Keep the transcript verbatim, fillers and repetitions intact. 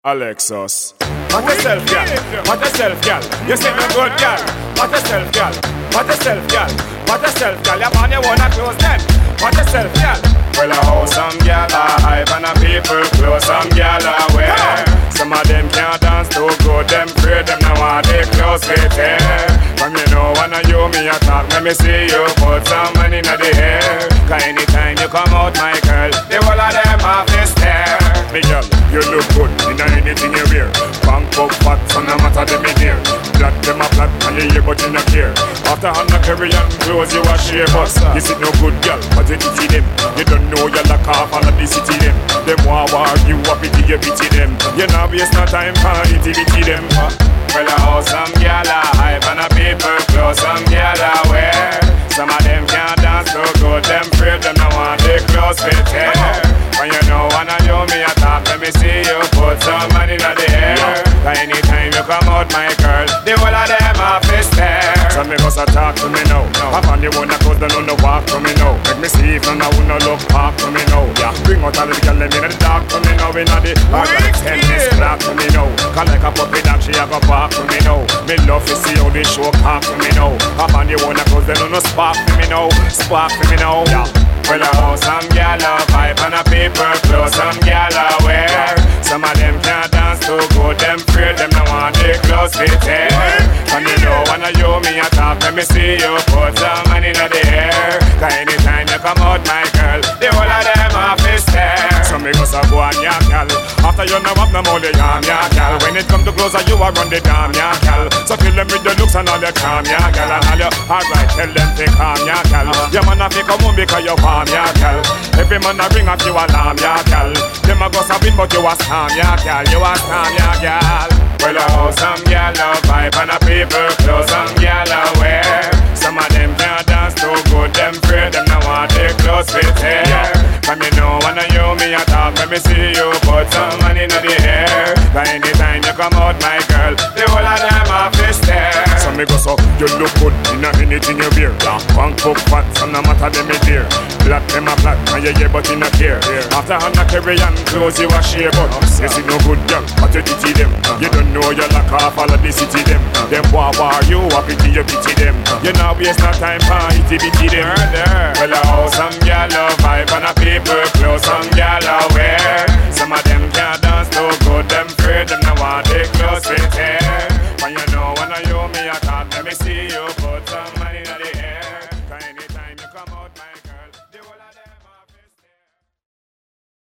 Alexis. What yourself, gal? What yourself, gal? You say no good, gal. What yourself, gal? What yourself, gal? What yourself, gal? You want you wanna close them? What yourself, gal? Well, I hold some gal are hype and a people close some gal away. Some of them can't dance too good, them afraid them now want they close fit hair. From you know when I you me a talk, let me see you put some money in the air. Cause anytime you come out, my girl, the whole of them have to stare. Me girl, you look good in anything you wear. Bank up fat, so no matter them in here. Black them a flat, and you hear but you not care. After Hannah Carrion clothes, you a share bus. You see no good girl, but you see them. You don't know you lock off all of the city them. Them want war, you a pity, you pity them. You not waste no time for itty-bitty them. Well, I hold some gyal a hype and a people close some gyal a wear. Some of them can't dance so good, them afraid them no want their clothes fit hair. When you know wanna do me a talk, let me see you put some money in the air. Cause anytime you come out, my girl, the whole of them have to stare. Some me goes a talk to me now. Up on the one that goes down on the walk to me now. Make me see if none of you no look back to me now. Yeah, bring out all the girl them in the dark to me now. In the organic ten this black to me now. Cause like a puppy dog, she a go back to me now. Me love to see how the show come to me now. Up on the one that goes down on the spark to me now. Spark to me now. Yeah. Well, I hold some gyal a pipe and a paper clothes, some gyal a wear. Some of them can't dance too good, them afraid them no want their clothes fit hair. And you know when I you me a talk, let me see you put some money in the air. Cause anytime you come out, my girl, the whole of them have to stare. So me go so go on ya gal. After you know have no money, yam ya gal. When it come to clothes, you a run the damn ya gal. So kill them with your looks and all your charm ya gal. And all your alright, tell them to calm ya gal. Your man a fi come home because you palm ya gal. Every man a ring up you alarm ya gal. Them a go sabin but you a scam ya gal. You a scam ya gal. Well, I hold some gal a pipe and a people clothes, some gal a wear. Some of them can't dance too good, them afraid them no want their clothes fit hair. Come you know when I you me a talk, let me see you put some money in the air. Cause anytime you come out, my girl, the whole of them have to stare. So me go so, you look good in anything you wear. Bank up fat, so no matter them in there. Black them a black, and you hear but you not care. After Hannah Carrion clothes, you a share but you see no good girl, but you ditty them. You don't know you lock off all of the city them. Them war war, you a pity, you pity them. You not waste no time for itty-bitty them. Well, I hold some gyal a vibe and a people clothes, some gyal a wear.